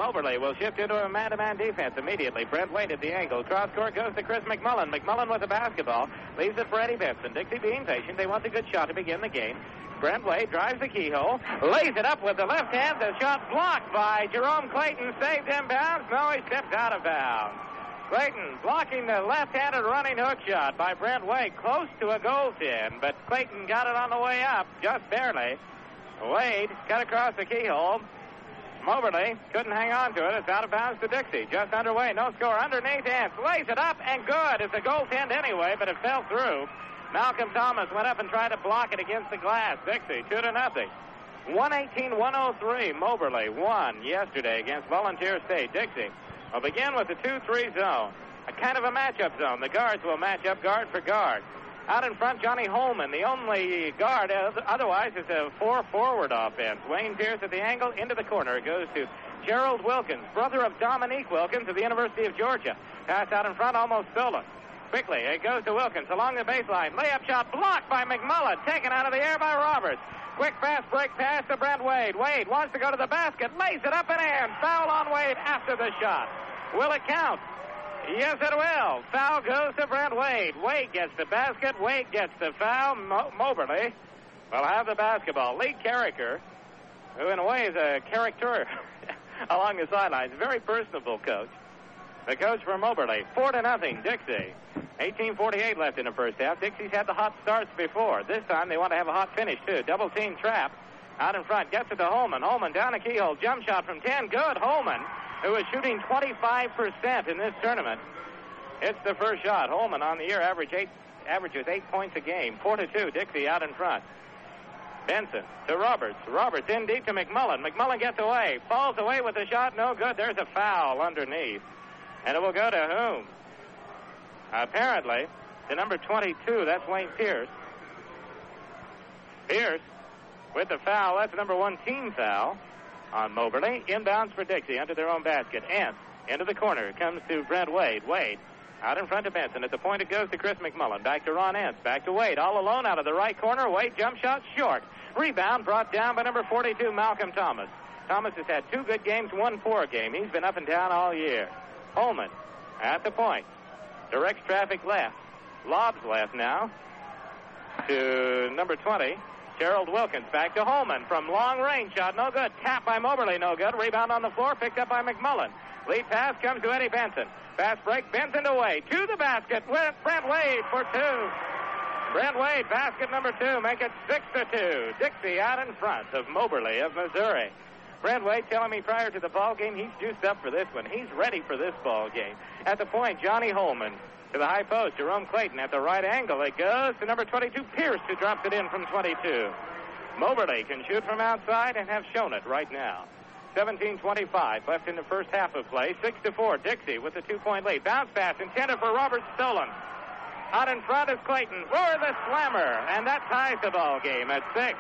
Moberly will shift into a man-to-man defense immediately. Brent Wade at the angle. Cross court goes to Chris McMullen. McMullen with the basketball. Leaves it for Eddie Benson. Dixie being patient. They want a good shot to begin the game. Brent Wade drives the keyhole. Lays it up with the left hand. The shot blocked by Jerome Clayton. Saved inbounds. No, he stepped out of bounds. Clayton blocking the left-handed running hook shot by Brent Wade. Close to a goaltend, but Clayton got it on the way up. Just barely. Wade cut across the keyhole. Moberly couldn't hang on to it. It's out of bounds to Dixie. Just underway. No score. Underneath Ants. Lays it up and good. It's a goaltend anyway, but it fell through. Malcolm Thomas went up and tried to block it against the glass. Dixie 2-0. 118-103. Moberly won yesterday against Volunteer State. Dixie will begin with the 2-3 zone. A kind of a matchup zone. The guards will match up guard for guard. Out in front, Johnny Holman, the only guard. Otherwise, it's a 4-forward offense. Wayne Pierce at the angle, into the corner. It goes to Gerald Wilkins, brother of Dominique Wilkins of the University of Georgia. Pass out in front, almost stolen. Quickly, it goes to Wilkins along the baseline. Layup shot blocked by McMullen, taken out of the air by Roberts. Quick fast break pass to Brent Wade. Wade wants to go to the basket, lays it up and in. Foul on Wade after the shot. Will it count? Yes, it will. Foul goes to Brent Wade. Wade gets the basket. Wade gets the foul. Moberly will have the basketball. Lee Carricker, who in a way is a character along the sidelines, very personable coach. The coach for Moberly. 4-0, Dixie. 18:48 left in the first half. Dixie's had the hot starts before. This time they want to have a hot finish, too. Double team trap. Out in front. Gets it to Holman. Holman down the keyhole. Jump shot from 10. Good. Holman, who is shooting 25% in this tournament. It's the first shot. Holman on the year averages 8 points a game. 4-2. Dixie out in front. Benson to Roberts. Roberts in deep to McMullen. McMullen gets away. Falls away with the shot. No good. There's a foul underneath. And it will go to whom? Apparently, to number 22. That's Wayne Pierce. Pierce with the foul. That's the number 1 team foul on Moberly. Inbounds for Dixie under their own basket. Ants into the corner. Comes to Brent Wade. Wade out in front of Benson. At the point it goes to Chris McMullen. Back to Ron Ants. Back to Wade. All alone out of the right corner. Wade jump shot short. Rebound brought down by number 42, Malcolm Thomas. Thomas has had 2 good games, 1 poor game. He's been up and down all year. Holman at the point. Directs traffic left. Lobs left now to number 20. Gerald Wilkins back to Holman from long range shot. No good. Tap by Moberly. No good. Rebound on the floor. Picked up by McMullen. Lead pass comes to Eddie Benson. Fast break. Benson to Wade. To the basket with Brent Wade for 2. Brent Wade, basket number 2. Make it 6-2. Dixie out in front of Moberly of Missouri. Brent Wade telling me prior to the ball game he's juiced up for this one. He's ready for this ball game. At the point, Johnny Holman to the high post. Jerome Clayton at the right angle. It goes to number 22, Pierce, who drops it in from 22. Moberly can shoot from outside and have shown it right now. 17:25 left in the first half of play. 6-4. Dixie with a 2-point lead. Bounce pass intended for Roberts, stolen. Out in front is Clayton for the slammer, and that ties the ball game at 6.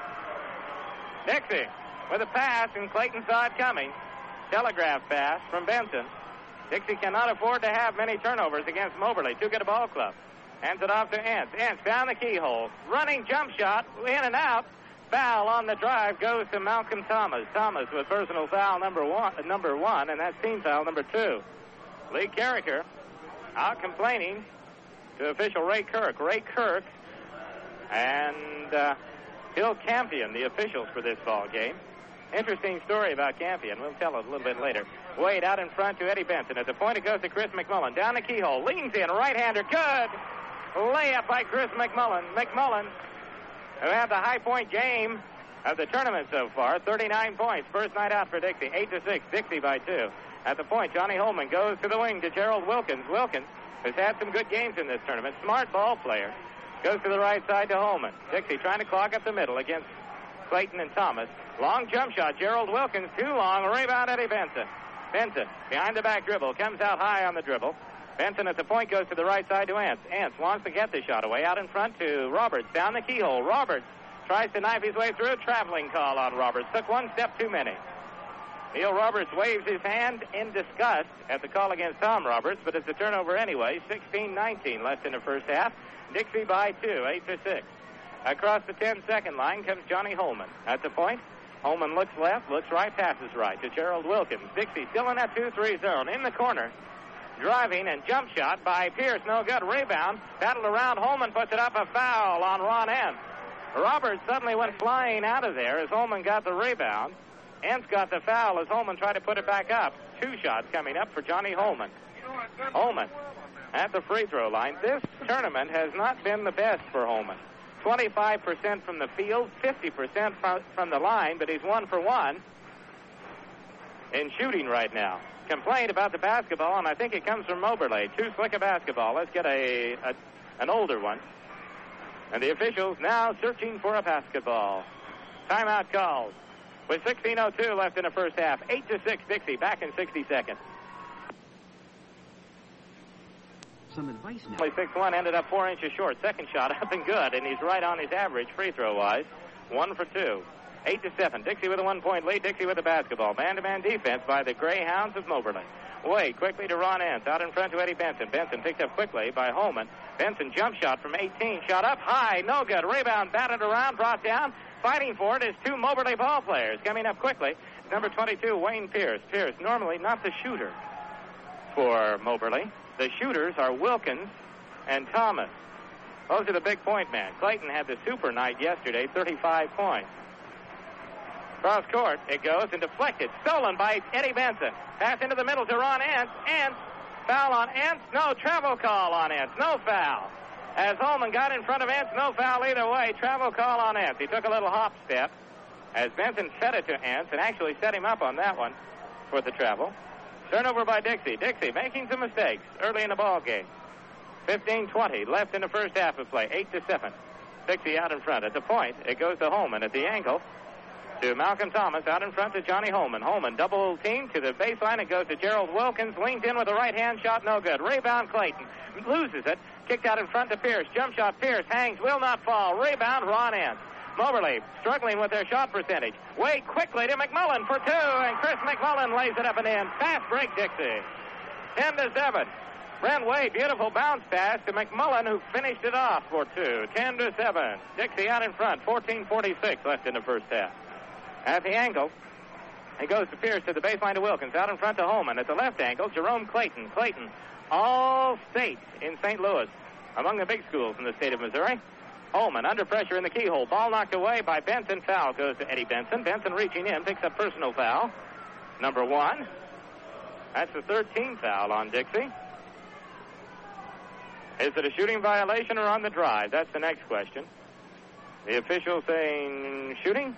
Dixie with a pass, and Clayton saw it coming. Telegraph pass from Benson. Dixie cannot afford to have many turnovers against Moberly. Too good a ball club. Hands it off to Ants. Ants down the keyhole. Running jump shot, in and out. Foul on the drive goes to Malcolm Thomas. Thomas with personal foul number one, and that's team foul number 2. Lee Carricker out complaining to official Ray Kirk. Ray Kirk and Bill Campion, the officials for this ball game. Interesting story about Campion. We'll tell it a little bit later. Wade out in front to Eddie Benson. At the point it goes to Chris McMullen. Down the keyhole. Leans in. Right-hander. Good. Layup by Chris McMullen. McMullen, who had the high point game of the tournament so far. 39 points. First night out for Dixie. 8-6. Dixie by 2. At the point, Johnny Holman goes to the wing to Gerald Wilkins. Wilkins has had some good games in this tournament. Smart ball player. Goes to the right side to Holman. Dixie trying to clog up the middle against Clayton and Thomas. Long jump shot. Gerald Wilkins, too long. Rebound, Eddie Benson. Benson, behind the back dribble, comes out high on the dribble. Benson at the point goes to the right side to Ants. Ants wants to get the shot away. Out in front to Roberts. Down the keyhole. Roberts tries to knife his way through. Traveling call on Roberts. Took one step too many. Neil Roberts waves his hand in disgust at the call against Tom Roberts, but it's a turnover anyway. 16-19 left in the first half. Dixie by 2, 8-6. Across the 10-second line comes Johnny Holman. At the point, Holman looks left, looks right, passes right to Gerald Wilkins. Dixie still in that 2-3 zone. In the corner. Driving and jump shot by Pierce. No good. Rebound. Battled around. Holman puts it up. A foul on Ron Entz. Roberts suddenly went flying out of there as Holman got the rebound. Entz got the foul as Holman tried to put it back up. 2 shots coming up for Johnny Holman. Holman at the free throw line. This tournament has not been the best for Holman. 25% from the field, 50% from the line, but he's 1 for 1 in shooting right now. Complained about the basketball, and I think it comes from Moberly. Too slick a basketball. Let's get an older one. And the officials now searching for a basketball. Timeout called with 16:02 left in the first half. 8-6 Dixie, back in 60 seconds. Some advice now. Only 6-1, ended up 4 inches short. Second shot up and good, and he's right on his average free throw wise. 1 for 2. 8-7. Dixie with a 1-point lead. Dixie with the basketball. Man-to-man defense by the Greyhounds of Moberly. Wade quickly to Ron Entz. Out in front to Eddie Benson. Benson picked up quickly by Holman. Benson jump shot from 18. Shot up high. No good. Rebound batted around. Brought down. Fighting for it is 2 Moberly ball players. Coming up quickly. Number 22, Wayne Pierce. Pierce normally not the shooter for Moberly. The shooters are Wilkins and Thomas. Those are the big point men. Clayton had the super night yesterday, 35 points. Cross court, it goes and deflected. Stolen by Eddie Benson. Pass into the middle to Ron Entz. Entz, foul on Entz. No, travel call on Entz. No foul. As Holman got in front of Entz, no foul either way. Travel call on Entz. He took a little hop step as Benson fed it to Entz and actually set him up on that one for the travel. Turnover by Dixie. Dixie making some mistakes early in the ball game. 15-20 left in the first half of play. 8-7. Dixie out in front. At the point, it goes to Holman. At the ankle, to Malcolm Thomas. Out in front to Johnny Holman. Holman double team to the baseline. It goes to Gerald Wilkins. Leans in with a right-hand shot. No good. Rebound Clayton. Loses it. Kicked out in front to Pierce. Jump shot. Pierce hangs. Will not fall. Rebound Ron Entz. Moberly struggling with their shot percentage. Wade quickly to McMullen for 2, and Chris McMullen lays it up and in. Fast break, Dixie. 10-7. Brent Wade, beautiful bounce pass to McMullen, who finished it off for 2. 10-7. Dixie out in front. 14:46 left in the first half. At the angle, it goes to Pierce to the baseline to Wilkins. Out in front to Holman. At the left angle, Jerome Clayton. Clayton, all state in St. Louis, among the big schools in the state of Missouri. Holman under pressure in the keyhole. Ball knocked away by Benson. Foul goes to Eddie Benson. Benson reaching in, picks up personal foul. Number 1. That's the 13th foul on Dixie. Is it a shooting violation or on the drive? That's the next question. The official saying shooting?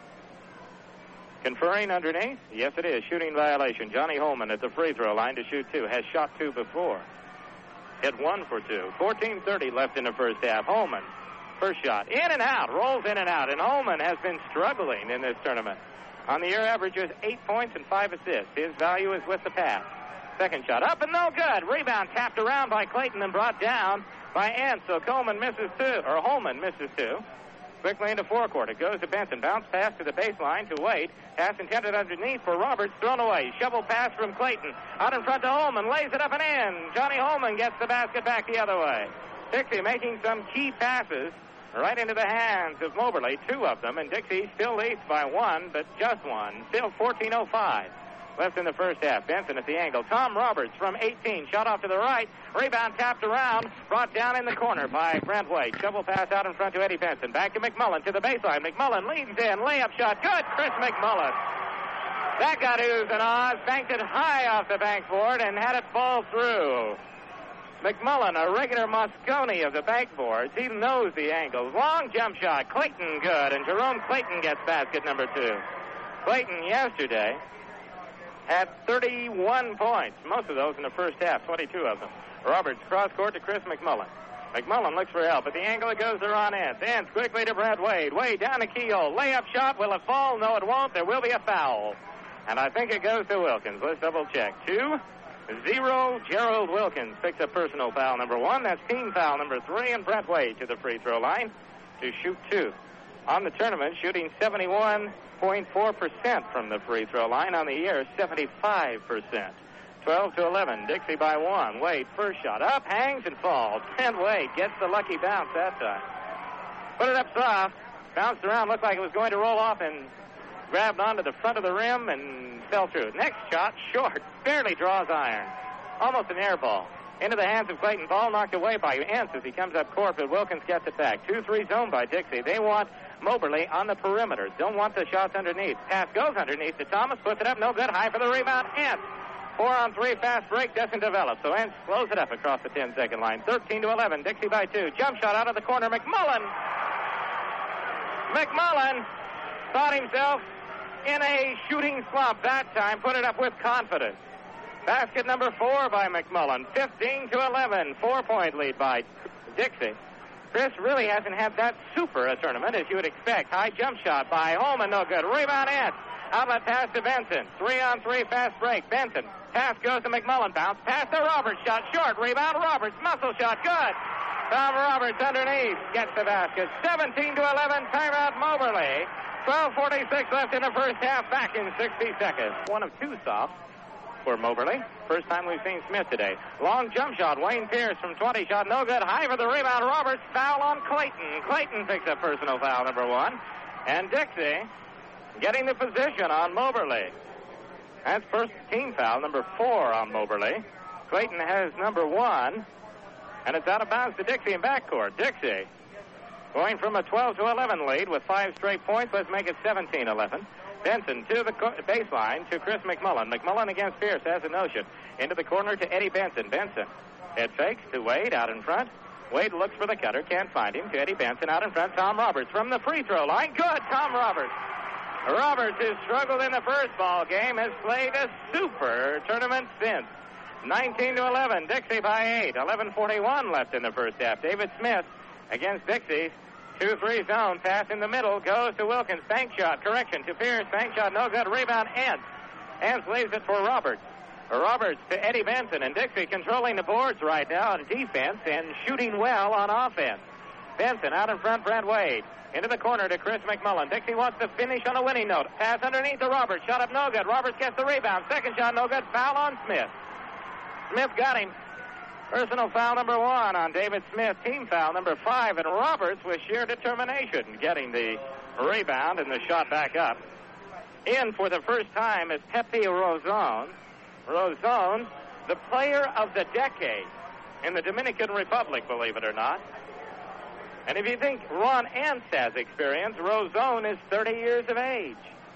Conferring underneath? Yes, it is. Shooting violation. Johnny Holman at the free throw line to shoot 2. Has shot 2 before. Hit 1 for 2. 14:30 left in the first half. Holman. First shot, in and out, rolls in and out, and Holman has been struggling in this tournament. On the year averages 8 points and 5 assists. His value is with the pass. Second shot, up and no good. Rebound tapped around by Clayton and brought down by Entz. So Holman misses 2. Quickly into forecourt. It goes to Benson. Bounce pass to the baseline to Wade. Pass intended underneath for Roberts. Thrown away. Shovel pass from Clayton. Out in front to Holman. Lays it up and in. Johnny Holman gets the basket back the other way. Dixie making some key passes right into the hands of Moberly, 2 of them, and Dixie still leads by 1, but just 1. Still 14:05 left in the first half. Benson at the angle. Tom Roberts from 18, shot off to the right. Rebound tapped around, brought down in the corner by Brent Wade. Shovel pass out in front to Eddie Benson. Back to McMullen to the baseline. McMullen leans in, layup shot. Good, Chris McMullen. That got oohs and ahs, banked it high off the backboard and had it fall through. McMullen, a regular Moscone of the backboards. He knows the angles. Long jump shot. Clayton good, and Jerome Clayton gets basket number 2. Clayton yesterday had 31 points, most of those in the first half, 22 of them. Roberts cross court to Chris McMullen. McMullen looks for help. At the angle it goes to Ron Entz. Entz quickly to Brent Wade. Wade down the keyhole. Layup shot. Will it fall? No, it won't. There will be a foul. And I think it goes to Wilkins. Let's double check. 2-0. Gerald Wilkins picks up personal foul number 1. That's team foul number 3. And Brent Wade to the free throw line to shoot 2. On the tournament, shooting 71.4% from the free throw line. On the year, 75%. 12-11. Dixie by 1. Wade, first shot. Up, hangs, and falls. And Wade gets the lucky bounce that time. Put it up soft. Bounced around. Looked like it was going to roll off and grabbed onto the front of the rim and fell through. Next shot, short, barely draws iron. Almost an air ball. Into the hands of Clayton. Ball knocked away by Entz as he comes up court, but Wilkins gets it back. 2-3 zone by Dixie. They want Moberly on the perimeter. Don't want the shots underneath. Pass goes underneath to Thomas. Puts it up. No good. High for the rebound. Entz. 4-on-3 fast break doesn't develop. So Entz slows it up across the 10-second line. 13-11. Dixie by 2. Jump shot out of the corner. McMullen thought himself in a shooting slump that time. Put it up with confidence. Basket number 4 by McMullen. 15-11. 4-point lead by Dixie. Chris really hasn't had that super a tournament as you would expect. High jump shot by Holman. No good. Rebound Entz. Outlet pass to Benson. 3-on-3 fast break. Benson. Pass goes to McMullen. Bounce. Pass to Roberts. Shot short. Rebound Roberts. Muscle shot. Good. Tom Roberts underneath. Gets the basket. 17-11. Timeout Moberly. 12:46 left in the first half. Back in 60 seconds. 1 of 2 stops for Moberly. First time we've seen Smith today. Long jump shot. Wayne Pierce from 20. Shot no good. High for the rebound. Roberts. Foul on Clayton. Clayton picks up personal foul number 1. And Dixie getting the position on Moberly. That's first team foul number 4 on Moberly. Clayton has number 1. And it's out of bounds to Dixie in backcourt. Dixie going from a 12-11 lead with 5 straight points. Let's make it 17-11. Benson to the baseline to Chris McMullen. McMullen against Pierce has a notion. Into the corner to Eddie Benson. Benson head fakes to Wade out in front. Wade looks for the cutter. Can't find him. To Eddie Benson out in front. Tom Roberts from the free throw line. Good. Tom Roberts. Roberts, who struggled in the first ball game, has played a super tournament since. 19-11. Dixie by 8. 11:41 left in the first half. David Smith against Dixie. 2-3 zone. Pass in the middle. Goes to Wilkins. Bank shot. Correction to Pierce. Bank shot. No good. Rebound. Entz. Entz leaves it for Roberts. Roberts to Eddie Benson. And Dixie controlling the boards right now on defense and shooting well on offense. Benson out in front. Brent Wade. Into the corner to Chris McMullen. Dixie wants to finish on a winning note. Pass underneath to Roberts. Shot up no good. Roberts gets the rebound. Second shot no good. Foul on Smith. Smith got him. Personal foul number 1 on David Smith. Team foul number 5. And Roberts with sheer determination getting the rebound and the shot back up. In for the first time is Pepe Rozon. Rozon, the player of the decade in the Dominican Republic, believe it or not. And if you think Ron Entz has experience, Rozon is 30 years of age.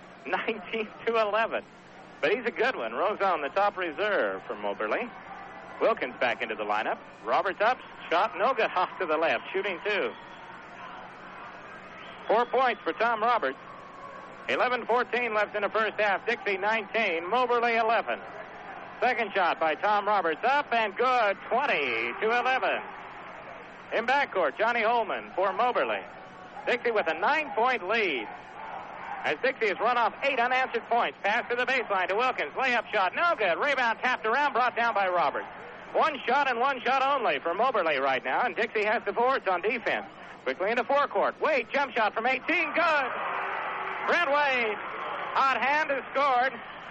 19-11. But he's a good one. Rozon, the top reserve for Moberly. Wilkins back into the lineup. Roberts up. Shot no good. Off to the left. Shooting 2. 4 points for Tom Roberts. 11:14 left in the first half. Dixie 19. Moberly 11. Second shot by Tom Roberts. Up and good. 20-11. In backcourt, Johnny Holman for Moberly. Dixie with a 9-point lead. As Dixie has run off 8 unanswered points. Pass to the baseline to Wilkins. Layup shot. No good. Rebound tapped around. Brought down by Roberts. 1 shot and 1 shot only for Moberly right now. And Dixie has the boards on defense. Quickly into forecourt. Wade, jump shot from 18. Good. Brent Wade. Hot hand has scored.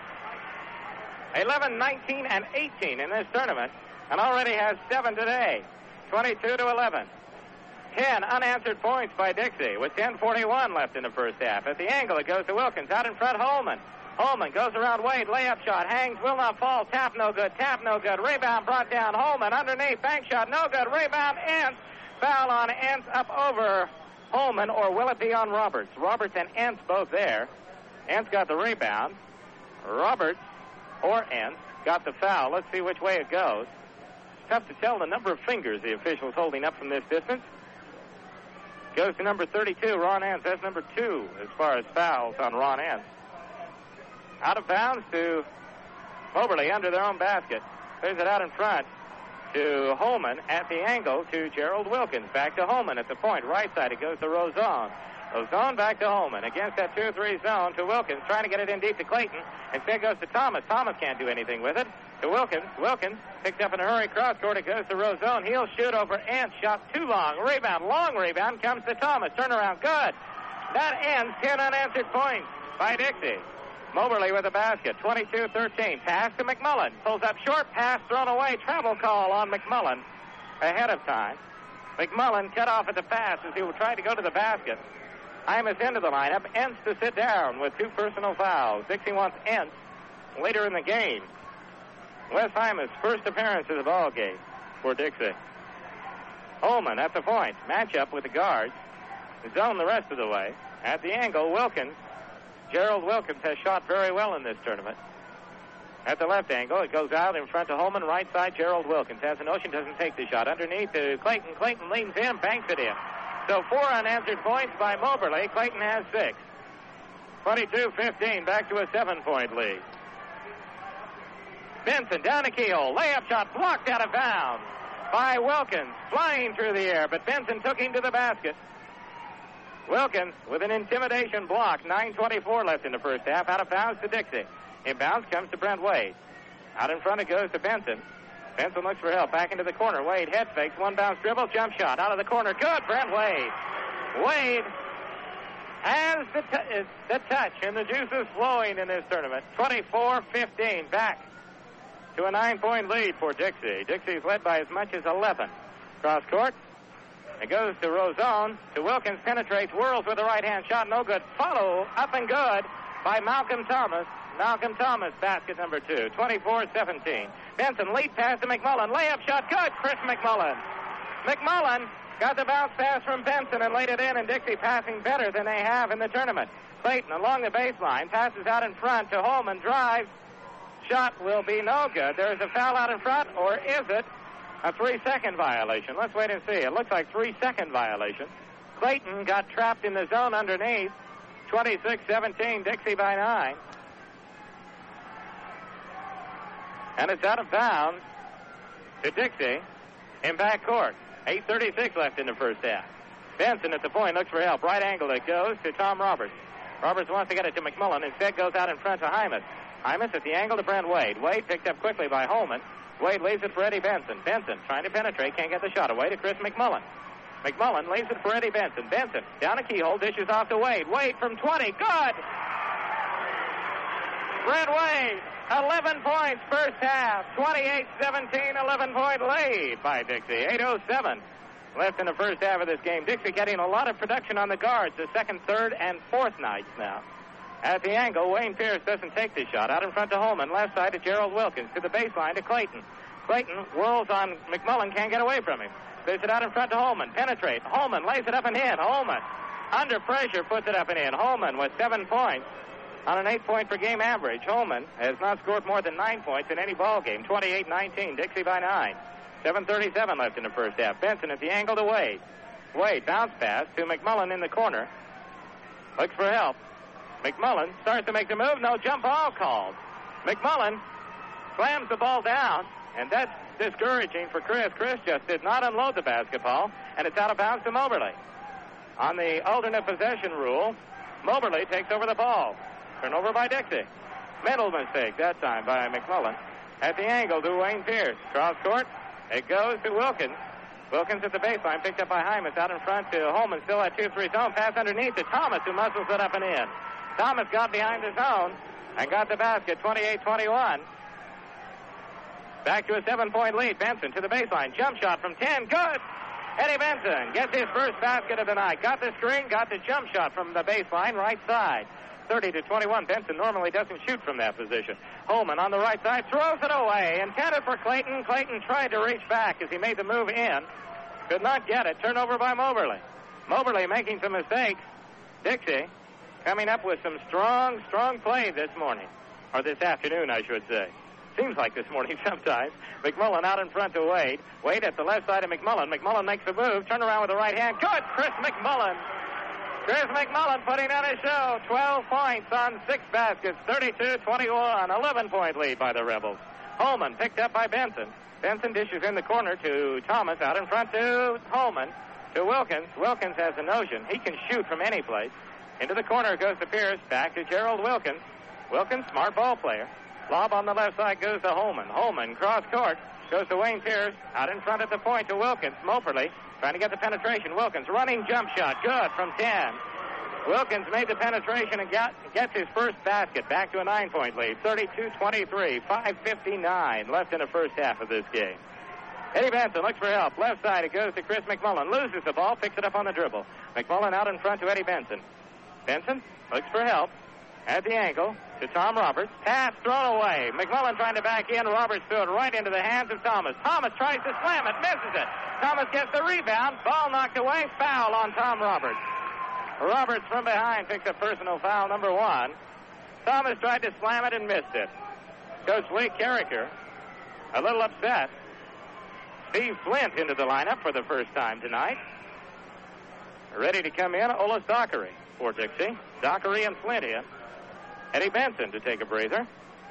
11, 19, and 18 in this tournament. And already has 7 today. 22-11. 10 unanswered points by Dixie with 10:41 left in the first half. At the angle, it goes to Wilkins. Out in front, Holman. Holman goes around Wade. Layup shot. Hangs. Will not fall. Tap no good. Tap no good. Rebound brought down. Holman underneath. Bank shot. No good. Rebound. Entz. Foul on Entz up over Holman, or will it be on Roberts? Roberts and Entz both there. Entz got the rebound. Roberts or Entz got the foul. Let's see which way it goes. It's tough to tell the number of fingers the official's holding up from this distance. Goes to number 32, Ron Entz. That's number 2 as far as fouls on Ron Entz. Out of bounds to Moberly under their own basket. Clears it out in front to Holman at the angle to Gerald Wilkins. Back to Holman at the point. Right side, it goes to Rozon. Rozon back to Holman. Against that 2-3 zone to Wilkins. Trying to get it in deep to Clayton. Instead goes to Thomas. Thomas can't do anything with it. To Wilkins. Wilkins picked up in a hurry. Cross court. It goes to Rozon. He'll shoot over Entz. Shot too long. Rebound. Long rebound. Comes to Thomas. Turnaround. Good. That ends 10 unanswered points by Dixie. Moberly with a basket. 22-13. Pass to McMullen. Pulls up short. Pass thrown away. Travel call on McMullen ahead of time. McMullen cut off at the pass as he tried to go to the basket. Hymas into the lineup. Entz to sit down with 2 personal fouls. Dixie wants Entz later in the game. Wes Hymas, first appearance of the ball game for Dixie. Holman at the point. Matchup with the guards. Zone the rest of the way. At the angle, Wilkins. Gerald Wilkins has shot very well in this tournament. At the left angle, it goes out in front to Holman. Right side, Gerald Wilkins has a notion, doesn't take the shot. Underneath to Clayton. Clayton leans in, banks it in. So 4 unanswered points by Moberly. Clayton has 6. 22-15, back to a 7-point lead. Benson down the keyhole. Layup shot blocked out of bounds by Wilkins. Flying through the air, but Benson took him to the basket. Wilkins with an intimidation block. 9:24 left in the first half. Out of bounds to Dixie. Inbounds comes to Brent Wade. Out in front it goes to Benson. Benson looks for help. Back into the corner. Wade head fakes. 1 bounce dribble. Jump shot. Out of the corner. Good. Brent Wade. Wade has the touch, and the juice is flowing in this tournament. 24-15. Back to a 9-point lead for Dixie. Dixie's led by as much as 11. Cross court. It goes to Rozone. To Wilkins. Penetrates. Whirls with the right-hand shot. No good. Follow up and good by Malcolm Thomas. Malcolm Thomas, basket number 2. 24-17. Benson lead pass to McMullen. Layup shot. Good. Chris McMullen. McMullen got the bounce pass from Benson and laid it in, and Dixie passing better than they have in the tournament. Clayton along the baseline. Passes out in front to Holman. Drives. Shot will be no good. There is a foul out in front, or is it a 3-second violation? Let's wait and see. It looks like 3-second violation. Clayton got trapped in the zone underneath. 26-17, Dixie by 9. And it's out of bounds to Dixie in backcourt. 8:36 left in the first half. Benson at the point looks for help. Right angle it goes to Tom Roberts. Roberts wants to get it to McMullen. Instead goes out in front to Hymas. Hymas at the angle to Brent Wade. Wade picked up quickly by Holman. Wade leaves it for Eddie Benson. Benson trying to penetrate. Can't get the shot away to Chris McMullen. McMullen leaves it for Eddie Benson. Benson down a keyhole. Dishes off to Wade. Wade from 20. Good! Brent Wade. 11 points first half. 28-17, 11-point lead by Dixie. 8:07 left in the first half of this game. Dixie getting a lot of production on the guards the second, third, and fourth nights now. At the angle, Wayne Pierce doesn't take the shot. Out in front to Holman. Left side to Gerald Wilkins. To the baseline to Clayton. Clayton whirls on McMullen. Can't get away from him. Plays it out in front to Holman. Penetrate. Holman lays it up and in. Holman under pressure puts it up and in. Holman with 7 points. On an 8-point per game average, Holman has not scored more than 9 points in any ball game. 28-19, Dixie by 9. 7:37 left in the first half. Benson at the angle to Wade. Wade bounce pass to McMullen in the corner. Looks for help. McMullen starts to make the move. No jump ball called. McMullen slams the ball down, and that's discouraging for Chris. Chris just did not unload the basketball, and it's out of bounds to Moberly. On the alternate possession rule, Moberly takes over the ball. Turnover by Dixie. Mental mistake that time by McMullen. At the angle to Wayne Pierce. Cross court. It goes to Wilkins. Wilkins at the baseline. Picked up by Hymas. Out in front to Holman. Still at 2-3 zone. Pass underneath to Thomas, who muscles it up and in. Thomas got behind the zone and got the basket. 28-21. Back to a 7-point lead. Benson to the baseline. Jump shot from 10. Good. Eddie Benson gets his first basket of the night. Got the screen. Got the jump shot from the baseline right side. 30-21. Benson normally doesn't shoot from that position. Holman on the right side throws it away. Intended for Clayton. Clayton tried to reach back as he made the move in. Could not get it. Turnover by Moberly. Moberly making some mistakes. Dixie coming up with some strong play this morning. Or this afternoon, I should say. Seems like this morning sometimes. McMullen out in front to Wade. Wade at the left side of McMullen. McMullen makes the move. Turn around with the right hand. Good. Chris McMullen. Chris McMullen putting on a show. 12 points on 6 baskets. 32-21. 11-point lead by the Rebels. Holman picked up by Benson. Benson dishes in the corner to Thomas. Out in front to Holman. To Wilkins. Wilkins has a notion. He can shoot from any place. Into the corner goes to Pierce. Back to Gerald Wilkins. Wilkins, smart ball player. Lob on the left side goes to Holman. Holman, cross court, goes to Wayne Pierce. Out in front at the point to Wilkins. Moberly trying to get the penetration. Wilkins, running jump shot. Good from 10. Wilkins made the penetration and gets his first basket. Back to a 9-point lead. 32-23. 5:59 left in the first half of this game. Eddie Benson looks for help. Left side, it goes to Chris McMullen. Loses the ball, picks it up on the dribble. McMullen out in front to Eddie Benson. Benson looks for help at the ankle to Tom Roberts. Pass thrown away. McMullen trying to back in. Roberts threw it right into the hands of Thomas. Thomas tries to slam it, misses it. Thomas gets the rebound. Ball knocked away. Foul on Tom Roberts. Roberts from behind picks up personal foul number 1. Thomas tried to slam it and missed it. Coach Lee Carricker a little upset. Steve Flint into the lineup for the first time tonight. Ready to come in, Ola Dockery for Dixie. Dockery and Flint in. Eddie Benson to take a breather.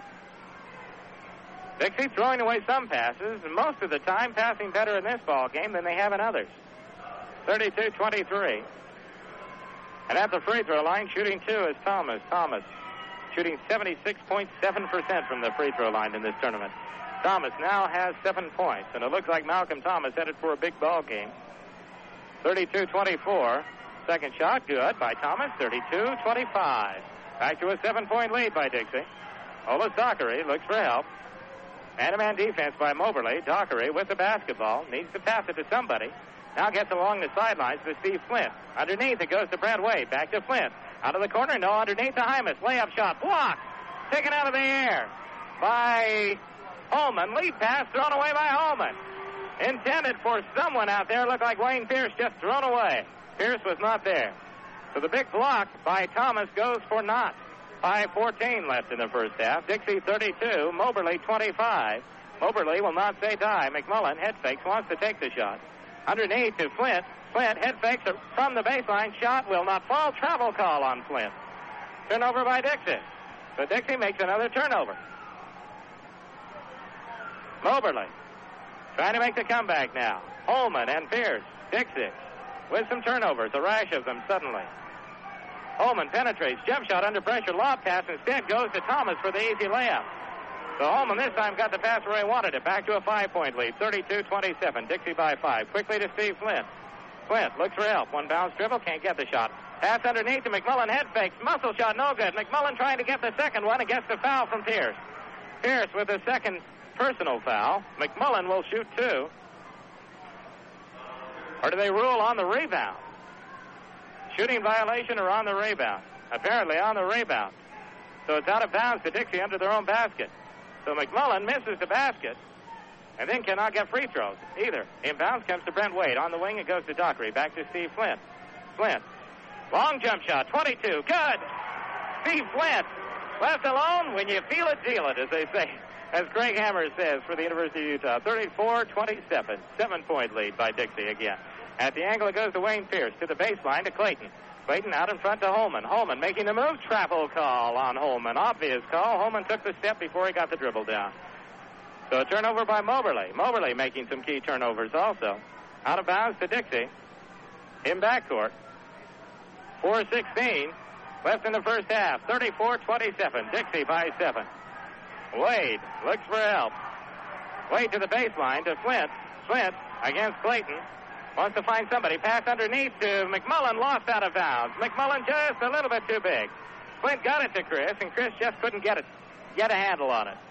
Dixie throwing away some passes, and most of the time passing better in this ball game than they have in others. 32-23. And at the free throw line, shooting 2 is Thomas. Thomas shooting 76.7% from the free throw line in this tournament. Thomas now has 7 points, and it looks like Malcolm Thomas headed for a big ball game. 32-24. Second shot, good by Thomas. 32-25. Back to a 7-point lead by Dixie. Ola Dockery looks for help. Man-to-man defense by Moberly. Dockery with the basketball. Needs to pass it to somebody. Now gets along the sidelines to Steve Flint. Underneath, it goes to Brent Wade. Back to Flint. Out of the corner, no. Underneath to Hymas. Layup shot. Blocked. Taken out of the air by Holman. Lead pass thrown away by Holman. Intended for someone out there. Looked like Wayne Pierce, just thrown away. Pierce was not there. So the big block by Thomas goes for naught. 5:14 left in the first half. Dixie 32, Moberly 25. Moberly will not say die. McMullen head fakes, wants to take the shot. Underneath to Flint. Flint head fakes from the baseline. Shot will not fall. Travel call on Flint. Turnover by Dixie. So Dixie makes another turnover. Moberly trying to make the comeback now. Holman and Pierce. Dixie with some turnovers. A rash of them suddenly. Holman penetrates. Jump shot under pressure. Lob pass instead goes to Thomas for the easy layup. So Holman this time got the pass where he wanted it. Back to a 5-point lead. 32-27. Dixie by 5. Quickly to Steve Flint. Flint looks for help. One bounce dribble. Can't get the shot. Pass underneath to McMullen. Head fakes. Muscle shot. No good. McMullen trying to get the second one and gets the foul from Pierce. Pierce with the second personal foul. McMullen will shoot 2. Or do they rule on the rebound? Shooting violation or on the rebound? Apparently on the rebound. So it's out of bounds to Dixie under their own basket. So McMullen misses the basket and then cannot get free throws either. Inbounds comes to Brent Wade. On the wing it goes to Dockery. Back to Steve Flint. Flint. Long jump shot. 22. Good. Steve Flint. Left alone when you feel it, deal it, as they say. As Craig Hammer says for the University of Utah. 34-27. 7-point lead by Dixie again. At the angle, it goes to Wayne Pierce. To the baseline to Clayton. Clayton out in front to Holman. Holman making the move. Travel call on Holman. Obvious call. Holman took the step before he got the dribble down. So a turnover by Moberly. Moberly making some key turnovers also. Out of bounds to Dixie. In backcourt. 4:16 left in the first half. 34-27. Dixie by 7. Wade looks for help. Wade to the baseline to Flint. Flint against Clayton. Wants to find somebody. Pass underneath to McMullen. Lost out of bounds. McMullen just a little bit too big. Flint got it to Chris, and Chris just couldn't get a handle on it.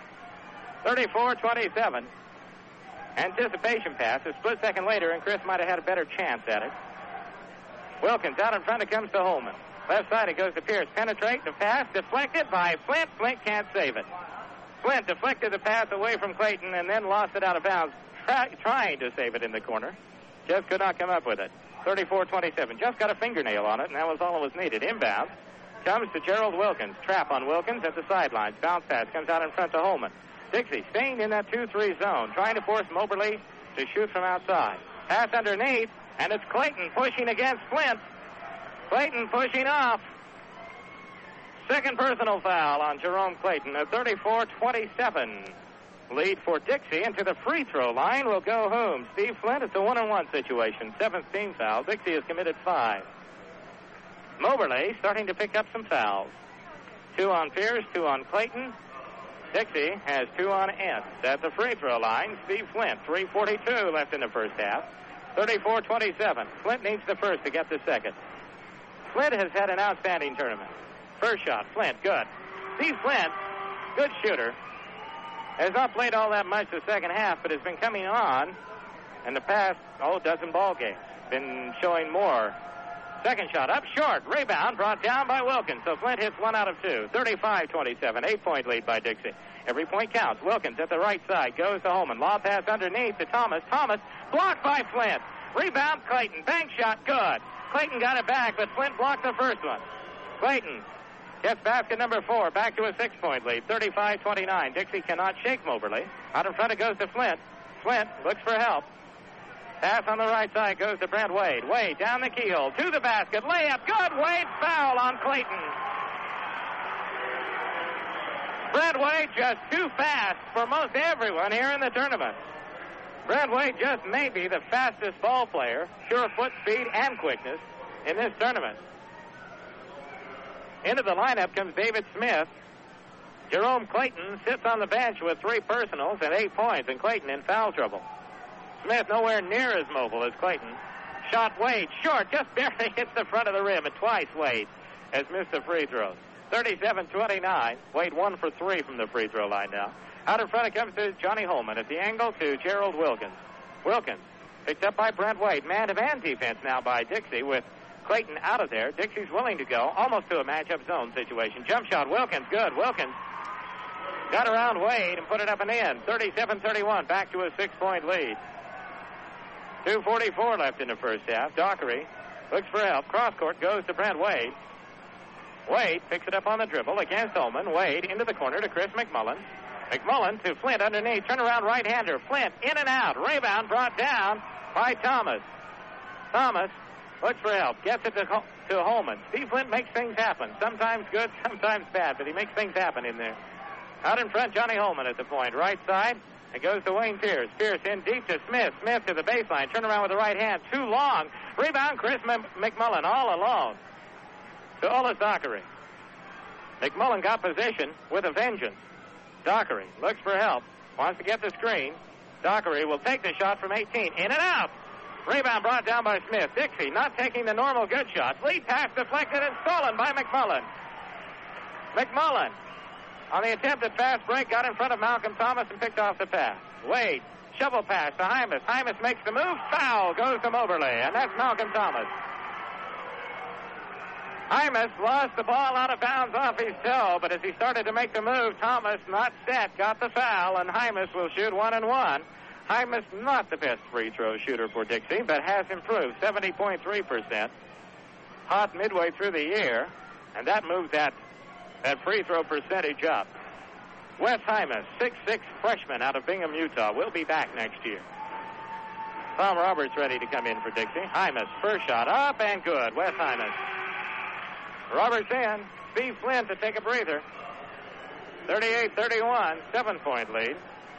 34-27. Anticipation pass. A split second later, and Chris might have had a better chance at it. Wilkins out in front. It comes to Holman. Left side, it goes to Pierce. Penetrate. The pass deflected by Flint. Flint can't save it. Flint deflected the pass away from Clayton and then lost it out of bounds, trying to save it in the corner. Just could not come up with it. 34-27. Just got a fingernail on it, and that was all it was needed. Inbound comes to Gerald Wilkins. Trap on Wilkins at the sidelines. Bounce pass comes out in front to Holman. Dixie staying in that 2-3 zone, trying to force Moberly to shoot from outside. Pass underneath, and it's Clayton pushing against Flint. Clayton pushing off. Second personal foul on Jerome Clayton. A 34-27 lead for Dixie. Into the free throw line will go home. Steve Flint. It's a 1-on-1 situation. 7th team foul. Dixie has committed 5. Moberly starting to pick up some fouls. 2 on Pierce, 2 on Clayton. Dixie has 2 on Entz. At the free throw line, Steve Flint. 3:42 left in the first half. 34-27. Flint needs the first to get the second. Flint has had an outstanding tournament. First shot, Flint, good. Steve Flint, good shooter. Has not played all that much the second half, but has been coming on in the past, dozen ball games. Been showing more. Second shot up short. Rebound brought down by Wilkins. So Flint hits 1 out of 2. 35-27. 8-point lead by Dixie. Every point counts. Wilkins at the right side goes to Holman. Lob pass underneath to Thomas. Thomas blocked by Flint. Rebound Clayton. Bank shot good. Clayton got it back, but Flint blocked the first one. Clayton gets basket number 4. Back to a 6-point lead. 35-29. Dixie cannot shake Moberly. Out in front it goes to Flint. Flint looks for help. Pass on the right side goes to Brent Wade. Wade down the keyhole to the basket. Layup good. Wade foul on Clayton. Brent Wade just too fast for most everyone here in the tournament. Brent Wade just may be the fastest ball player, sure foot speed and quickness in this tournament. Into the lineup comes David Smith. Jerome Clayton sits on the bench with 3 personals and 8 points, and Clayton in foul trouble. Smith nowhere near as mobile as Clayton. Shot Wade short, just barely hits the front of the rim, and twice Wade has missed the free throws. 37-29. Wade 1 for 3 from the free throw line now. Out in front it comes to Johnny Holman at the angle to Gerald Wilkins. Wilkins picked up by Brent Wade. Man-to-man defense now by Dixie with Clayton out of there. Dixie's willing to go almost to a matchup zone situation. Jump shot, Wilkins, good. Wilkins got around Wade and put it up and in. 37-31, back to a 6-point lead. 2:44 left in the first half. Dockery looks for help. Cross court goes to Brent Wade. Wade picks it up on the dribble against Holman. Wade into the corner to Chris McMullen. McMullen to Flint underneath. Turnaround right-hander. Flint in and out. Rebound brought down by Thomas. Thomas looks for help. Gets it to Holman. Steve Flint makes things happen. Sometimes good, sometimes bad, but he makes things happen in there. Out in front, Johnny Holman at the point. Right side. It goes to Wayne Pierce. Pierce in deep to Smith. Smith to the baseline. Turn around with the right hand. Too long. Rebound, Chris McMullen all alone. To Olis Dockery. McMullen got position with a vengeance. Dockery looks for help. Wants to get the screen. Dockery will take the shot from 18. In and out. Rebound brought down by Smith. Dixie not taking the normal good shots. Lead pass deflected and stolen by McMullen. McMullen on the attempted fast break, got in front of Malcolm Thomas and picked off the pass. Wade, shovel pass to Hymas. Hymas makes the move. Foul goes to Moberly, and that's Malcolm Thomas. Hymas lost the ball out of bounds off his toe, but as he started to make the move, Thomas, not set, got the foul, and Hymas will shoot 1-1. Hymas not the best free throw shooter for Dixie, but has improved 70.3%. Hot midway through the year, and that moves that free throw percentage up. Wes Hymas, 6'6" freshman out of Bingham, Utah, will be back next year. Tom Roberts ready to come in for Dixie. Hymas, first shot up and good. Wes Hymas. Roberts in. Steve Flint to take a breather. 38-31, 7-point lead.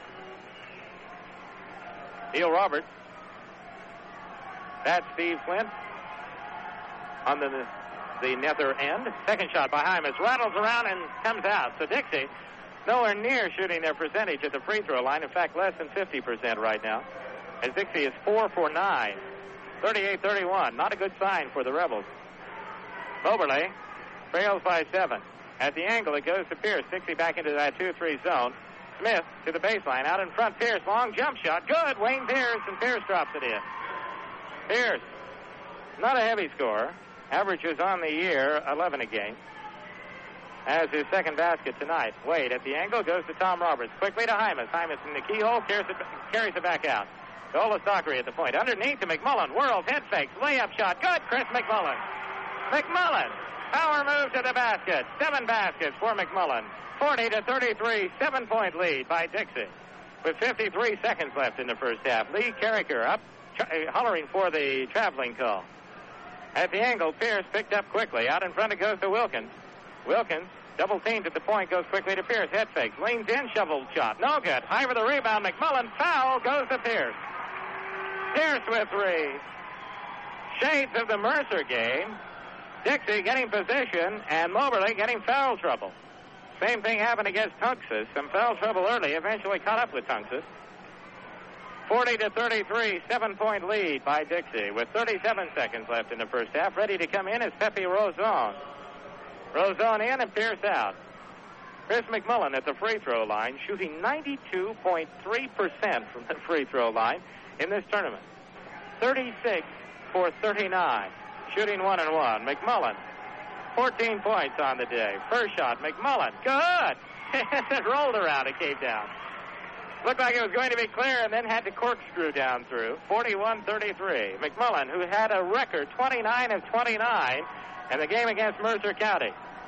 Neil Roberts. That's Steve Flint on the nether end. Second shot by Hymas. Rattles around and comes out. So Dixie nowhere near shooting their percentage at the free throw line. In fact, less than 50% right now. As Dixie is 4 for 9. 38-31. Not a good sign for the Rebels. Moberly trails by 7. At the angle, it goes to Pierce. Dixie back into that 2-3 zone. Smith to the baseline. Out in front, Pierce. Long jump shot. Good. Wayne Pierce, and Pierce drops it in. Pierce, not a heavy scorer. Averages on the year 11 a game. As his second basket tonight. Wade at the angle goes to Tom Roberts. Quickly to Hymas. Hymas in the keyhole. Carries it back out. To Olis Dockery at the point. Underneath to McMullen. Whirls. Head fakes. Layup shot. Good. Chris McMullen. McMullen. Power move to the basket. 7 baskets for McMullen. 40-33. 7-point lead by Dixie. With 53 seconds left in the first half. Lee Carricker up. Hollering for the traveling call. At the angle, Pierce picked up quickly. Out in front it goes to Wilkins. Wilkins, double teamed at the point, goes quickly to Pierce. Head fakes, leans in, shovel shot. No good. High for the rebound. McMullen, foul, goes to Pierce. Pierce with 3. Shades of the Mercer game. Dixie getting position, and Moberly getting foul trouble. Same thing happened against Tunxus. Some foul trouble early, eventually caught up with Tunxus. 40-33, 7-point lead by Dixie with 37 seconds left in the first half. Ready to come in is Pepe Rozon. Rozon in and Pierce out. Chris McMullen at the free throw line, shooting 92.3% from the free throw line in this tournament. 36 for 39, shooting 1 and 1. McMullen, 14 points on the day. First shot, McMullen, good. It rolled around, it came down. Looked like it was going to be clear and then had to corkscrew down through. 41-33. McMullen, who had a record 29 of 29 in the game against Mercer County.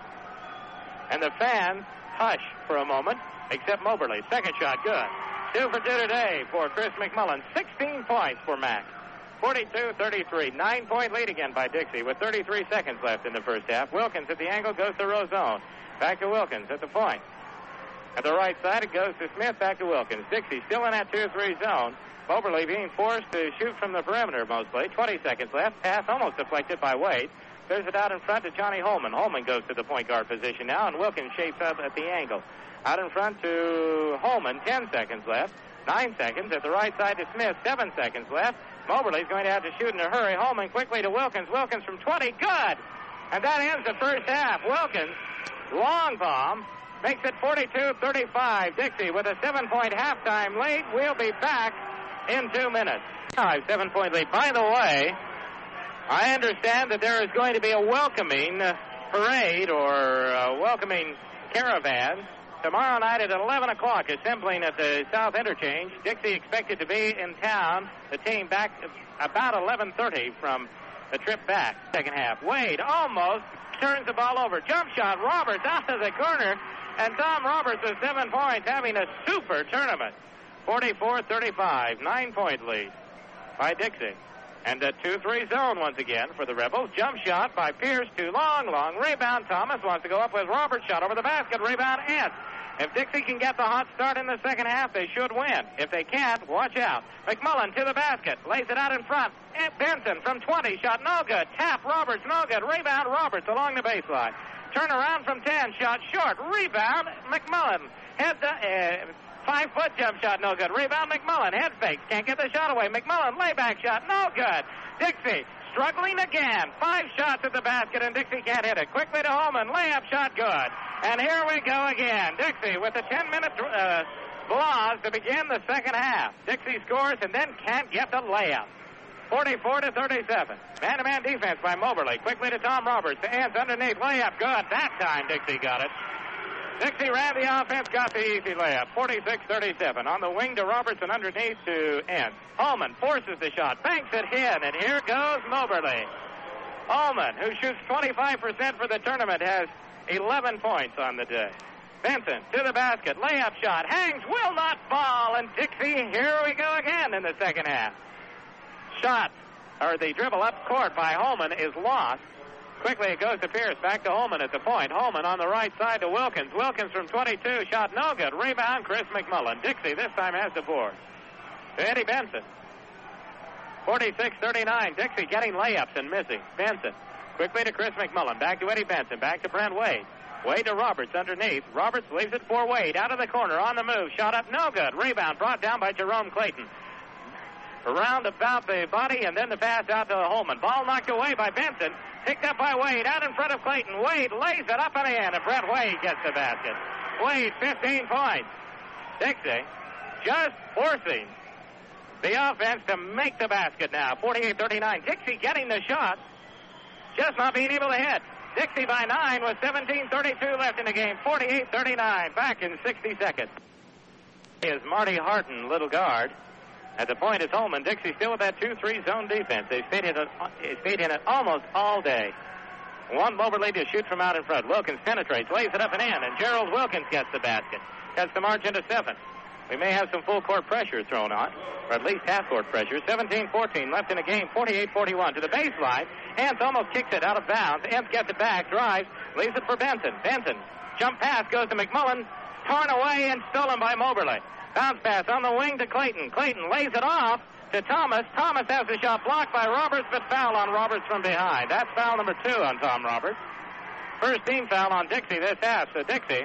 And the fans hush for a moment, except Moberly. Second shot, good. 2 for 2 today for Chris McMullen. 16 points for Mac. 42-33. 9-point lead again by Dixie with 33 seconds left in the first half. Wilkins at the angle goes to Rosone. Back to Wilkins at the point. At the right side, it goes to Smith, back to Wilkins. Dixie still in that 2-3 zone. Moberly being forced to shoot from the perimeter mostly. 20 seconds left. Pass almost deflected by Wade. Clears it out in front to Johnny Holman. Holman goes to the point guard position now, and Wilkins shapes up at the angle. Out in front to Holman. 10 seconds left. 9 seconds. At the right side to Smith. 7 seconds left. Moberly's going to have to shoot in a hurry. Holman quickly to Wilkins. Wilkins from 20. Good! And that ends the first half. Wilkins, long bomb. Makes it 42-35. Dixie with a 7-point halftime lead. We'll be back in 2 minutes. 7-point lead. By the way, I understand that there is going to be a welcoming parade or welcoming caravan tomorrow night at 11 o'clock, assembling at the South Interchange. Dixie expected to be in town, the team back about 11:30 from the trip back. Second half. Wade almost turns the ball over. Jump shot. Roberts out of the corner. And Tom Roberts with 7 points, having a super tournament. 44-35, 9-point lead by Dixie. And a 2-3 zone once again for the Rebels. Jump shot by Pierce, too long. Rebound, Thomas wants to go up with Roberts. Shot over the basket. Rebound, Ant. If Dixie can get the hot start in the second half, they should win. If they can't, watch out. McMullen to the basket. Lays it out in front. Benson from 20. Shot no good. Tap Roberts, no good. Rebound, Roberts along the baseline. Turn around from 10. Shot short. Rebound, McMullen. Head 5-foot jump shot, no good. Rebound, McMullen. Head fakes. Can't get the shot away. McMullen, layback shot, no good. Dixie struggling again. 5 shots at the basket, and Dixie can't hit it. Quickly to Holman. Layup shot, good. And here we go again. Dixie with the 10-minute blast to begin the second half. Dixie scores and then can't get the layup. 44-37. Man-to-man defense by Moberly. Quickly to Tom Roberts. To Ants underneath. Layup. Good. That time Dixie got it. Dixie ran the offense, got the easy layup. 46-37. On the wing to Roberts and underneath to Ants. Holman forces the shot. Banks it in. And here goes Moberly. Holman, who shoots 25% for the tournament, has 11 points on the day. Benson to the basket. Layup shot. Hangs. Will not fall. And Dixie, here we go again in the second half. Shot, or the dribble up court by Holman is lost. Quickly it goes to Pierce. Back to Holman at the point. Holman on the right side to Wilkins. Wilkins from 22. Shot no good. Rebound, Chris McMullen. Dixie this time has the board. To Eddie Benson. 46-39. Dixie getting layups and missing. Benson. Quickly to Chris McMullen. Back to Eddie Benson. Back to Brent Wade. Wade to Roberts underneath. Roberts leaves it for Wade. Out of the corner. On the move. Shot up. No good. Rebound brought down by Jerome Clayton. Around about the body, and then the pass out to Holman. Ball knocked away by Benson. Picked up by Wade. Out in front of Clayton. Wade lays it up and in, and Brent Wade gets the basket. Wade, 15 points. Dixie just forcing the offense to make the basket now. 48-39. Dixie getting the shot, just not being able to hit. Dixie by 9 with 17:32 left in the game. 48-39. Back in 60 seconds. Is Marty Harton, little guard. At the point is Holman. Dixie still with that 2-3 zone defense. They've stayed in it almost all day. One Moberly to shoot from out in front. Wilkins penetrates, lays it up and in, and Gerald Wilkins gets the basket. Cuts the margin to 7. We may have some full court pressure thrown on, or at least half court pressure. 17-14 left in the game. 48-41 to the baseline. Ants almost kicks it out of bounds. Ants gets it back, drives, leaves it for Benson. Benson, jump pass goes to McMullen, torn away and stolen by Moberly. Bounce pass on the wing to Clayton. Clayton lays it off to Thomas. Thomas has the shot blocked by Roberts, but foul on Roberts from behind. That's foul number 2 on Tom Roberts. First team foul on Dixie this half. So Dixie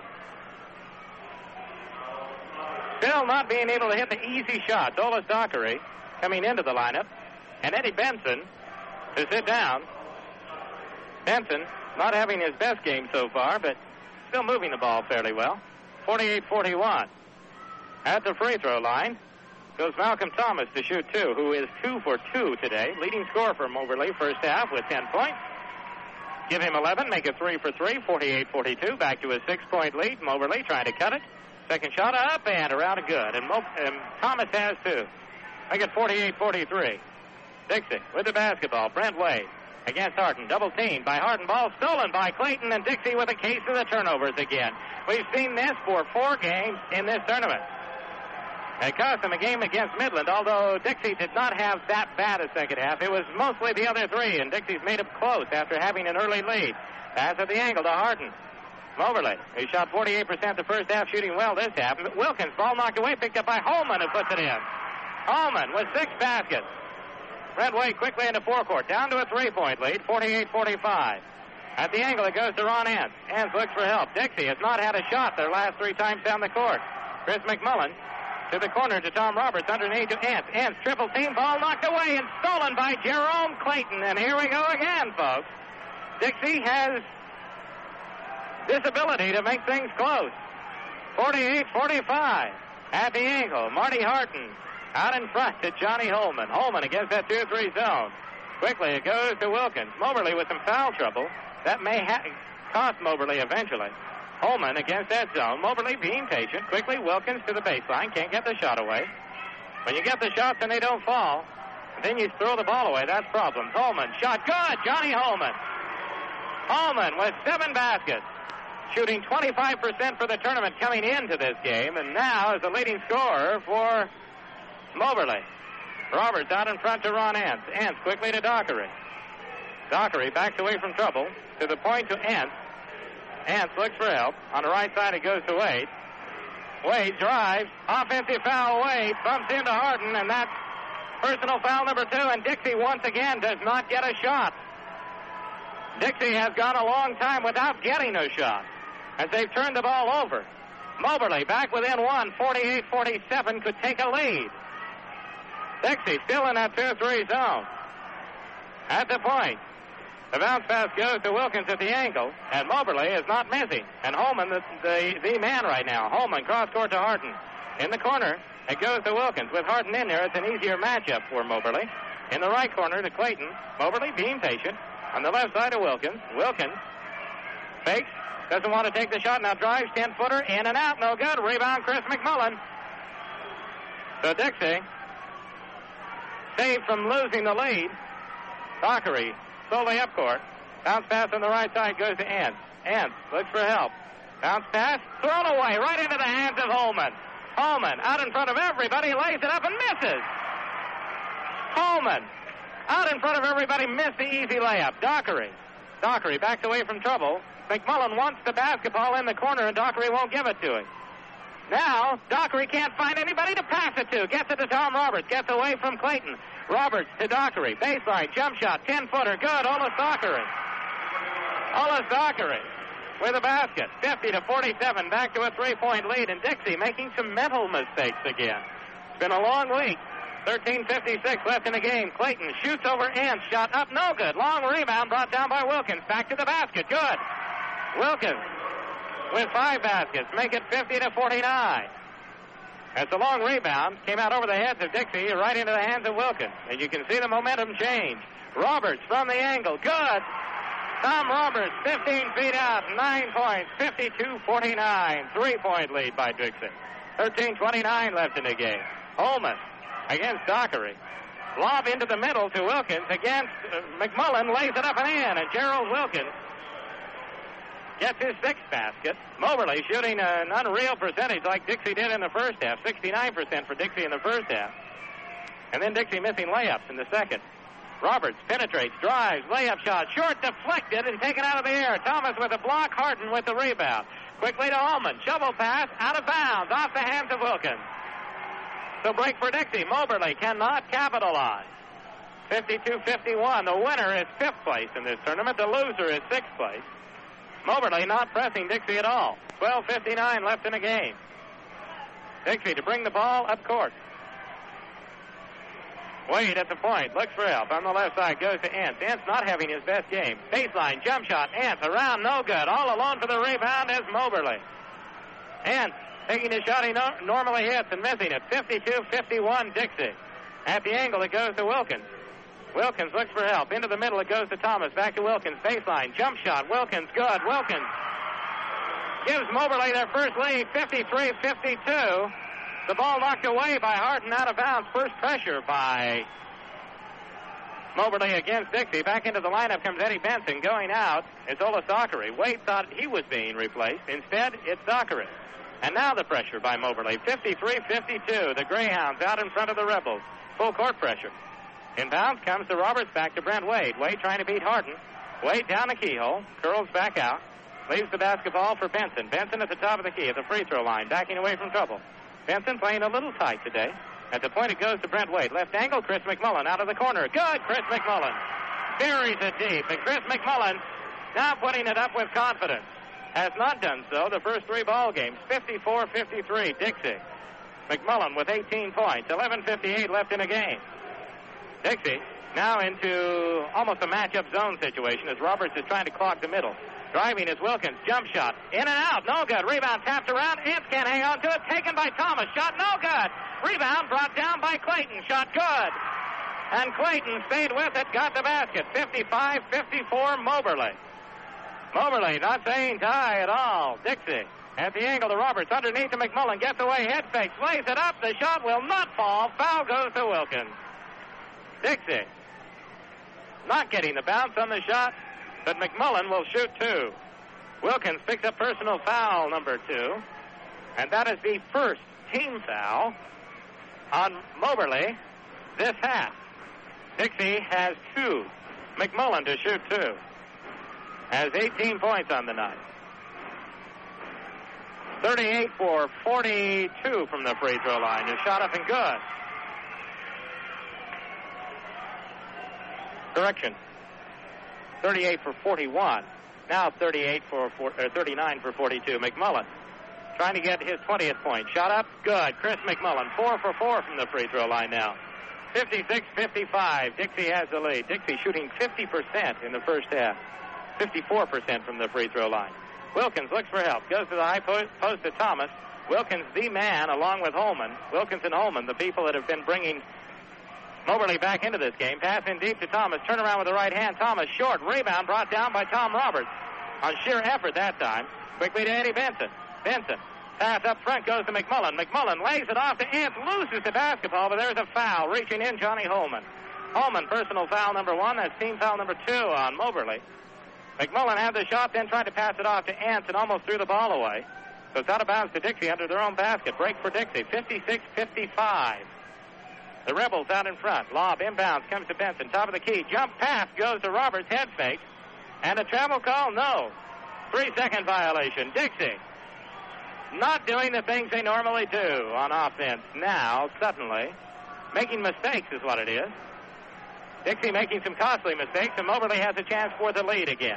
still not being able to hit the easy shots. Olis Dockery coming into the lineup. And Eddie Benson to sit down. Benson not having his best game so far, but still moving the ball fairly well. 48-41. At the free throw line goes Malcolm Thomas to shoot two, who is 2 for 2 today. Leading scorer for Moberly first half with 10 points. Give him 11, make it 3 for 3, 48-42. Back to a 6-point lead. Moberly trying to cut it. Second shot up and around and good. And Thomas has two. Make it 48-43. Dixie with the basketball. Brent Wade against Harden. Double teamed by Harden. Ball stolen by Clayton, and Dixie with a case of the turnovers again. We've seen this for 4 games in this tournament. It cost them a game against Midland, although Dixie did not have that bad a second half. It was mostly the other 3, and Dixie's made it close after having an early lead. Pass at the angle to Harden. Moberly, who shot 48% the first half, shooting well this half. Wilkins, ball knocked away, picked up by Holman, who puts it in. Holman with 6 baskets. Brent Wade quickly into forecourt, down to a 3-point lead, 48-45. At the angle, it goes to Ron Ants. Ants looks for help. Dixie has not had a shot their last 3 times down the court. Chris McMullen to the corner to Tom Roberts, underneath to Ants. Ants, triple team, ball knocked away and stolen by Jerome Clayton. And here we go again, folks. Dixie has this ability to make things close. 48-45. At the angle, Marty Harden out in front to Johnny Holman. Holman against that 2-3 zone. Quickly, it goes to Wilkins. Moberly with some foul trouble. That may cost Moberly eventually. Holman against that zone. Moberly being patient. Quickly, Wilkins to the baseline. Can't get the shot away. When you get the shots and they don't fall, then you throw the ball away. That's problems. Holman, shot good. Johnny Holman. Holman with 7 baskets. Shooting 25% for the tournament coming into this game. And now is the leading scorer for Moberly. Roberts out in front to Ron Ants. Ants quickly to Dockery. Dockery backs away from trouble. To the point to Ants. Ants looks for help. On the right side, it goes to Wade. Wade drives. Offensive foul, Wade. Bumps into Harden, and that's personal foul number 2. And Dixie once again does not get a shot. Dixie has gone a long time without getting a shot as they've turned the ball over. Moberly back within 1. 48-47 could take a lead. Dixie still in that 2-3 zone. At the point. The bounce pass goes to Wilkins at the ankle, and Moberly is not missing. And Holman, the man right now. Holman cross court to Harden. In the corner, it goes to Wilkins. With Harden in there, it's an easier matchup for Moberly. In the right corner to Clayton. Moberly being patient. On the left side of Wilkins. Wilkins fakes. Doesn't want to take the shot. Now drives. 10-footer. In and out. No good. Rebound, Chris McMullen. So Dixie saved from losing the lead. Dockery slowly up court. Bounce pass on the right side goes to Ants. Ants looks for help. Bounce pass thrown away right into the hands of Holman. Holman out in front of everybody, lays it up and misses. Holman out in front of everybody, missed the easy layup. Dockery backs away from trouble. McMullen wants the basketball in the corner, and Dockery won't give it to him. Now, Dockery can't find anybody to pass it to. Gets it to Tom Roberts. Gets away from Clayton. Roberts to Dockery. Baseline, jump shot, 10-footer. Good, Olis Dockery. Olis Dockery with a basket. 50-47, back to a 3-point lead. And Dixie making some mental mistakes again. It's been a long week. 13:56 left in the game. Clayton shoots over Ants. Shot up, no good. Long rebound brought down by Wilkins. Back to the basket. Good. Wilkins with 5 baskets. Make it 50-49. As the long rebound came out over the heads of Dixie, right into the hands of Wilkins. And you can see the momentum change. Roberts from the angle. Good. Tom Roberts, 15 feet out, 9 points, 52-49. 3-point lead by Dixie. 13:29 left in the game. Holman against Dockery. Lob into the middle to Wilkins against McMullen. Lays it up and in. And Gerald Wilkins gets his 6th basket. Moberly shooting an unreal percentage like Dixie did in the first half. 69% for Dixie in the first half. And then Dixie missing layups in the second. Roberts penetrates, drives, layup shot, short, deflected, and taken out of the air. Thomas with a block, Harden with the rebound. Quickly to Holman. Shovel pass, out of bounds, off the hands of Wilkins. So break for Dixie. Moberly cannot capitalize. 52-51. The winner is 5th place in this tournament. The loser is 6th place. Moberly not pressing Dixie at all. 12:59 left in the game. Dixie to bring the ball up court. Wade at the point, looks for help. On the left side goes to Ince. Ince not having his best game. Baseline, jump shot, Ince around, no good. All alone for the rebound is Moberly. Ince taking a shot he normally hits and missing it. 52-51 Dixie. At the angle, it goes to Wilkins. Wilkins looks for help. Into the middle, it goes to Thomas. Back to Wilkins. Baseline, jump shot. Wilkins, good. Wilkins gives Moberly their first lead, 53-52. The ball knocked away by Harden out of bounds. First pressure by Moberly against Dixie. Back into the lineup comes Eddie Benson. Going out is Ola Dockery. Wade thought he was being replaced. Instead, it's Dockery. And now the pressure by Moberly. 53-52. The Greyhounds out in front of the Rebels. Full court pressure. Inbounds comes to Roberts, back to Brent Wade. Wade trying to beat Harden. Wade down the keyhole. Curls back out. Leaves the basketball for Benson. Benson at the top of the key at the free throw line. Backing away from trouble. Benson playing a little tight today. At the point, it goes to Brent Wade. Left angle, Chris McMullen out of the corner. Good, Chris McMullen. Buries it deep. And Chris McMullen now putting it up with confidence. Has not done so the first three ball games. 54-53, Dixie. McMullen with 18 points. 11:58 left in the game. Dixie now into almost a matchup zone situation as Roberts is trying to clog the middle. Driving is Wilkins. Jump shot. In and out. No good. Rebound tapped around. Ince can't hang on to it. Taken by Thomas. Shot no good. Rebound brought down by Clayton. Shot good. And Clayton stayed with it. Got the basket. 55-54 Moberly. Moberly not saying tie at all. Dixie at the angle to Roberts. Underneath to McMullen. Gets away. Head fakes. Lays it up. The shot will not fall. Foul goes to Wilkins. Dixie not getting the bounce on the shot. But McMullen will shoot two. Wilkins picks up personal foul number 2. And that is the first team foul on Moberly this half. Dixie has 2. McMullen to shoot 2. Has 18 points on the night. 38 for 42 from the free throw line. His shot up and good. Correction. 38 for 41. Now 39 for 42. McMullen trying to get his 20th point. Shot up, good. Chris McMullen, 4 for 4 from the free throw line now. 56-55. Dixie has the lead. Dixie shooting 50% in the first half. 54% from the free throw line. Wilkins looks for help. Goes to the high post to Thomas. Wilkins the man along with Holman. Wilkins and Holman, the people that have been bringing Moberly back into this game. Pass in deep to Thomas. Turn around with the right hand. Thomas short. Rebound brought down by Tom Roberts. On sheer effort that time. Quickly to Eddie Benson. Benson. Pass up front goes to McMullen. McMullen lays it off to Ince. Loses the basketball, but there's a foul. Reaching in, Johnny Holman. Holman, personal foul number 1. That's team foul number 2 on Moberly. McMullen had the shot, then tried to pass it off to Ince and almost threw the ball away. So it's out of bounds to Dixie under their own basket. Break for Dixie. 56-55. The Rebels out in front. Lob inbounds comes to Benson. Top of the key. Jump pass goes to Roberts. Head fake. And a travel call? No. 3-second violation. Dixie not doing the things they normally do on offense. Now, suddenly, making mistakes is what it is. Dixie making some costly mistakes, and Moberly has a chance for the lead again.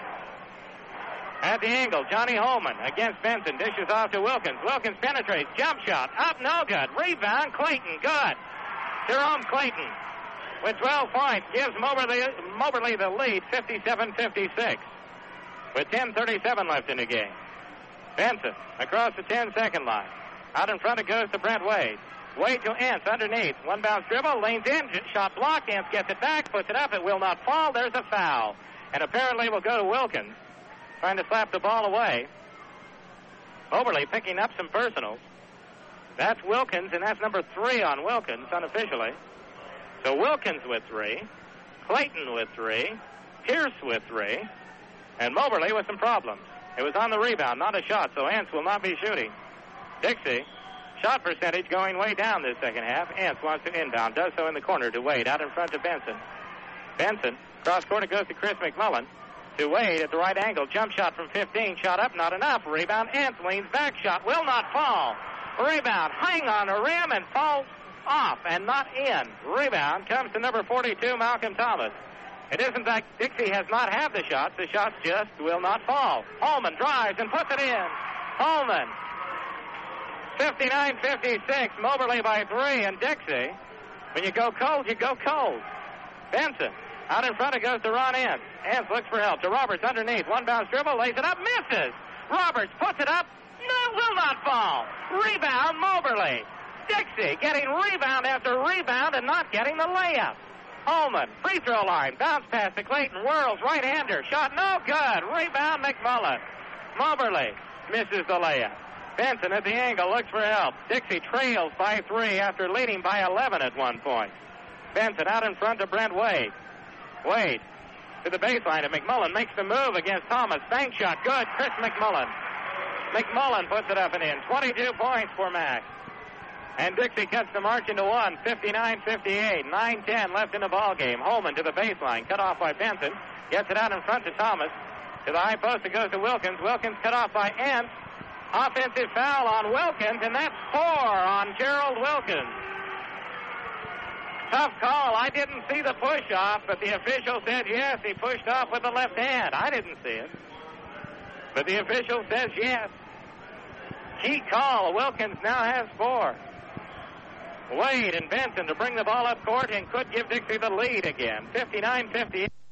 At the angle, Johnny Holman against Benson. Dishes off to Wilkins. Wilkins penetrates. Jump shot. Up, no good. Rebound, Clayton. Good. Jerome Clayton with 12 points gives Moberly the lead, 57-56, with 10:37 left in the game. Benson across the 10-second line. Out in front it goes to Brent Wade. Wade to Ince underneath. One bounce dribble, leans in, shot blocked. Ince gets it back, puts it up. It will not fall. There's a foul. And apparently will go to Wilkins, trying to slap the ball away. Moberly picking up some personals. That's Wilkins, and that's number 3 on Wilkins, unofficially. So Wilkins with 3, Clayton with 3, Pierce with 3, and Moberly with some problems. It was on the rebound, not a shot, so Ince will not be shooting. Dixie, shot percentage going way down this second half. Ince wants to inbound, does so in the corner to Wade, out in front to Benson. Benson, cross court, it goes to Chris McMullen. To Wade at the right angle, jump shot from 15, shot up, not enough. Rebound, Ince leans back, shot will not fall. Rebound, hang on a rim and falls off and not in. Rebound comes to number 42, Malcolm Thomas. It isn't that Dixie has not had the shots. The shots just will not fall. Holman drives and puts it in. Holman. 59-56, Moberly by 3, and Dixie When you go cold, you go cold. Benson. Out in front, it goes to Ron Ince. Ince looks for help to Roberts underneath. One bounce dribble, lays it up, misses. Roberts puts it up. No, will not fall. Rebound, Moberly. Dixie getting rebound after rebound and not getting the layup. Ullman, free throw line, bounce pass to Clayton, whirls, right-hander, shot no good. Rebound, McMullen. Moberly misses the layup. Benson at the angle looks for help. Dixie trails by 3 after leading by 11 at one point. Benson out in front to Brent Wade. Wade to the baseline, and McMullen makes the move against Thomas. Bank shot, good. Chris McMullen. McMullen puts it up and in. 22 points for Mac. And Dixie cuts the margin to 1, 59-58. 9-10 left in the ball game. Holman to the baseline, cut off by Benson. Gets it out in front to Thomas. To the high post, it goes to Wilkins. Wilkins cut off by Ince. Offensive foul on Wilkins, and that's 4 on Gerald Wilkins. Tough call. I didn't see the push-off, but the official said yes, he pushed off with the left hand. I didn't see it, but the official says yes. Key call. Wilkins now has 4. Wade and Benson to bring the ball up court and could give Dixie the lead again. 59-58.